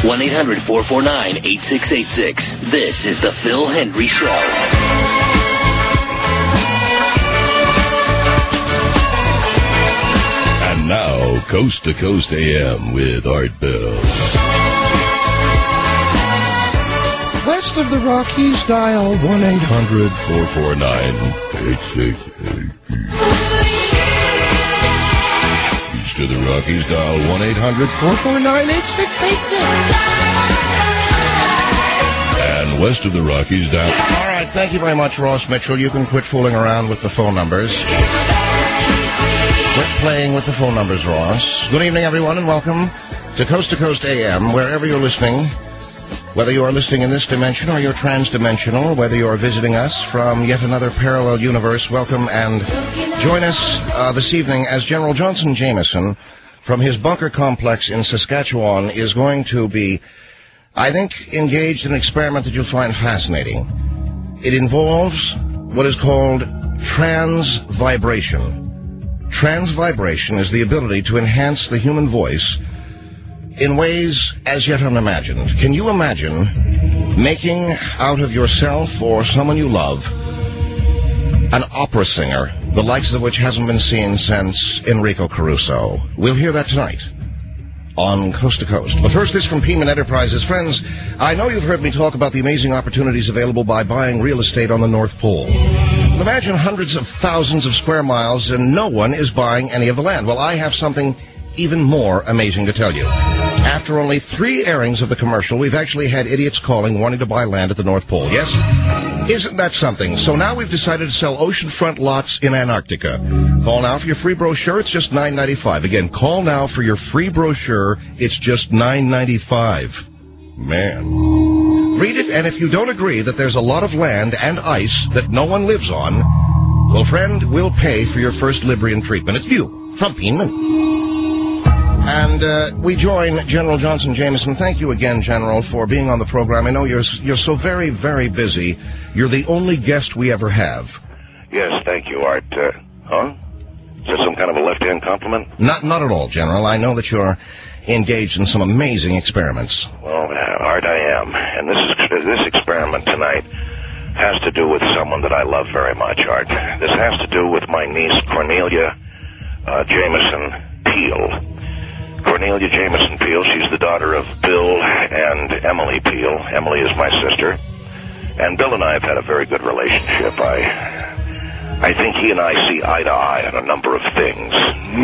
1-800-449-8686. This is the Phil Hendry Show. And now, Coast to Coast AM with Art Bell. West of the Rockies, dial 1-800-449-8686. East of the Rockies, dial 1-800-449-8686. And west of the Rockies, dial... All right, thank you very much, Ross Mitchell. You can quit fooling around with the phone numbers. Quit playing with the phone numbers, Ross. Good evening, everyone, and welcome to Coast AM, wherever you're listening. Whether you are listening in this dimension or you're transdimensional, whether you are visiting us from yet another parallel universe, welcome and join us this evening as General Johnson Jameson from his bunker complex in Saskatchewan is going to be, I think, engaged in an experiment that you'll find fascinating. It involves what is called transvibration. Transvibration is the ability to enhance the human voice in ways as yet unimagined. Can you imagine making out of yourself or someone you love an opera singer, the likes of which hasn't been seen since Enrico Caruso? We'll hear that tonight on Coast to Coast. But first, this from Peenman Enterprises. Friends, I know you've heard me talk about the amazing opportunities available by buying real estate on the North Pole. Imagine hundreds of thousands of square miles and no one is buying any of the land. Well, I have something even more amazing to tell you. After only 3 airings of the commercial, we've actually had idiots calling wanting to buy land at the North Pole. Yes? Isn't that something? So now we've decided to sell oceanfront lots in Antarctica. Call now for your free brochure. It's just $9.95. Again, call now for your free brochure. It's just $9.95. Man. Read it, and if you don't agree that there's a lot of land and ice that no one lives on, well, friend, we'll pay for your first Librian treatment. It's you, from Peenman. And we join General Johnson Jameson. Thank you again, General, for being on the program. I know you're so very, very busy. You're the only guest we ever have. Yes, thank you, Art. Huh? Is that some kind of a left-hand compliment? Not at all, General. I know that you're engaged in some amazing experiments. Well, Art, I am. And this experiment tonight has to do with someone that I love very much, Art. This has to do with my niece, Cornelia Jameson Peel. Cornelia Jameson Peel, she's the daughter of Bill and Emily Peel. Emily is my sister. And Bill and I have had a very good relationship. I think he and I see eye to eye on a number of things.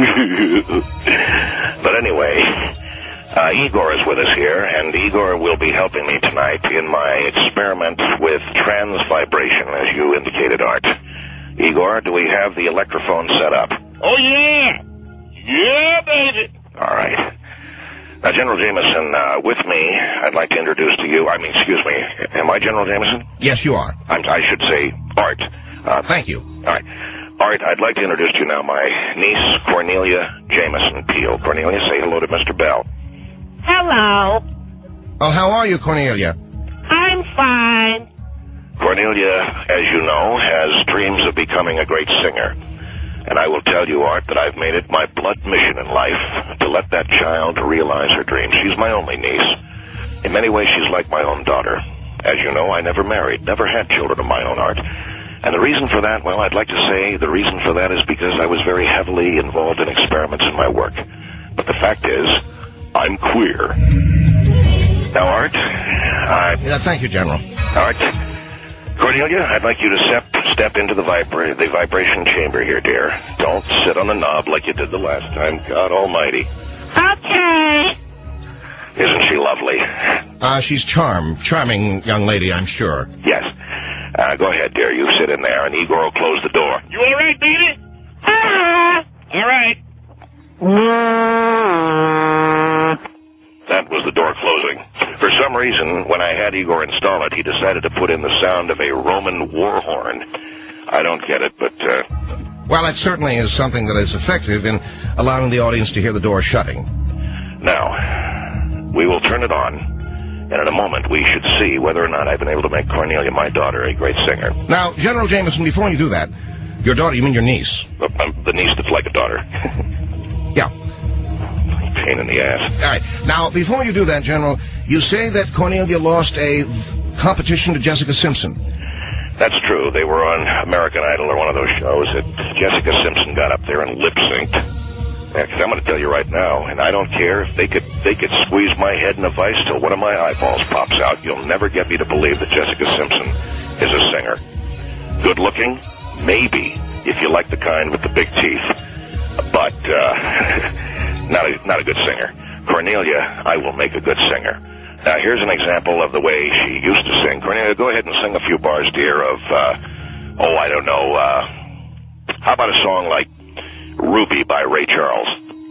But anyway, Igor is with us here, and Igor will be helping me tonight in my experiment with transvibration, as you indicated, Art. Igor, do we have the electrophone set up? Oh, yeah. Yeah, baby. All right. Now, General Jameson, with me, I'd like to introduce to you, excuse me, am I General Jameson? Yes, you are. I should say Art. Thank you. All right. Art, I'd like to introduce to you now my niece, Cornelia Jameson Peel. Cornelia, say hello to Mr. Bell. Hello. Oh, how are you, Cornelia? I'm fine. Cornelia, as you know, has dreams of becoming a great singer. And I will tell you, Art, that I've made it my blood mission in life to let that child realize her dreams. She's my only niece. In many ways, she's like my own daughter. As you know, I never married, never had children of my own, Art. And the reason for that, well, I'd like to say the reason for that is because I was very heavily involved in experiments in my work. But the fact is, I'm queer. Now, Art, thank you, General. Art, Cornelia, I'd like you to step into the vibration chamber here, dear. Don't sit on the knob like you did the last time. God almighty. Okay. Isn't she lovely? She's charming young lady, I'm sure. Yes. Go ahead, dear. You sit in there, and Igor will close the door. You all right, baby? All right. That was the door closing. For some reason, when I had Igor install it, he decided to put in the sound of a Roman war horn. I don't get it, but... Well, it certainly is something that is effective in allowing the audience to hear the door shutting. Now, we will turn it on, and in a moment we should see whether or not I've been able to make Cornelia, my daughter, a great singer. Now, General Jameson, before you do that, your daughter, you mean your niece? The niece that's like a daughter. Yeah. pain in the ass. All right. Now, before you do that, General, you say that Cornelia lost a competition to Jessica Simpson. That's true. They were on American Idol or one of those shows that Jessica Simpson got up there and lip-synced. I'm going to tell you right now, and I don't care if they could squeeze my head in a vice till one of my eyeballs pops out. You'll never get me to believe that Jessica Simpson is a singer. Good looking? Maybe, if you like the kind with the big teeth. But not a good singer. Cornelia, I will make a good singer. Now, here's an example of the way she used to sing. Cornelia, go ahead and sing a few bars, dear, of, I don't know, how about a song like Ruby by Ray Charles?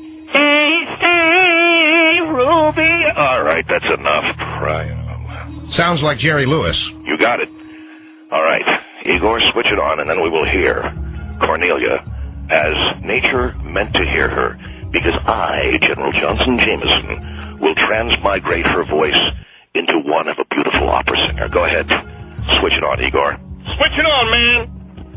Stay, Ruby. All right, that's enough. Sounds like Jerry Lewis. You got it. All right, Igor, switch it on, and then we will hear Cornelia as nature meant to hear her, because I, General Johnson Jameson, will transmigrate her voice into one of a beautiful opera singer. Go ahead. Switch it on, Igor. Switch it on, man.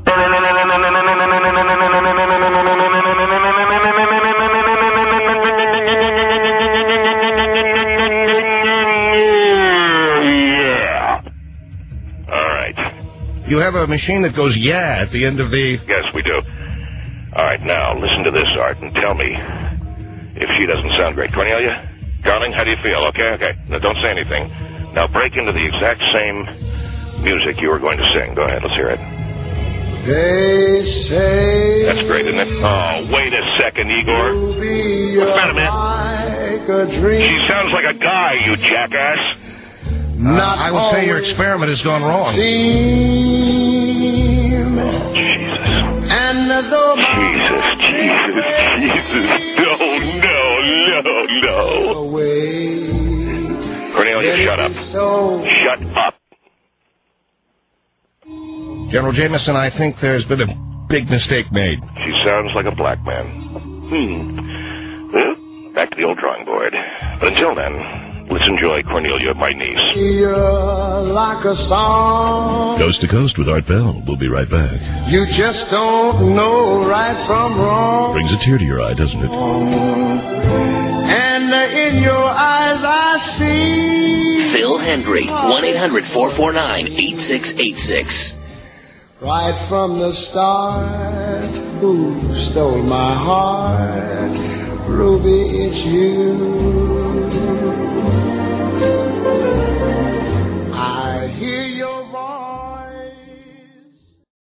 Yeah. All right. You have a machine that goes yeah at the end of the... Yes, we do. All right, now, listen to this, Art, and tell me if she doesn't sound great. Cornelia? Darling, how do you feel? Okay. Now, don't say anything. Now, break into the exact same music you were going to sing. Go ahead, let's hear it. They say... That's great, isn't it? Oh, wait a second, Igor. What's the matter, man? She sounds like a guy, you jackass. I will say your experiment has gone wrong. Jesus. And though Jesus. No. away, Cornelia, shut up. Shut up. General Jameson, I think there's been a big mistake made. She sounds like a black man. Well, back to the old drawing board. But until then, let's enjoy Cornelia, my niece. you're like a song. Coast to Coast with Art Bell. We'll be right back. You just don't know right from wrong. Brings a tear to your eye, doesn't it? And in your eyes I see Phil Hendry, 1-800-449-8686. right from the start. Who stole my heart? Ruby, it's you.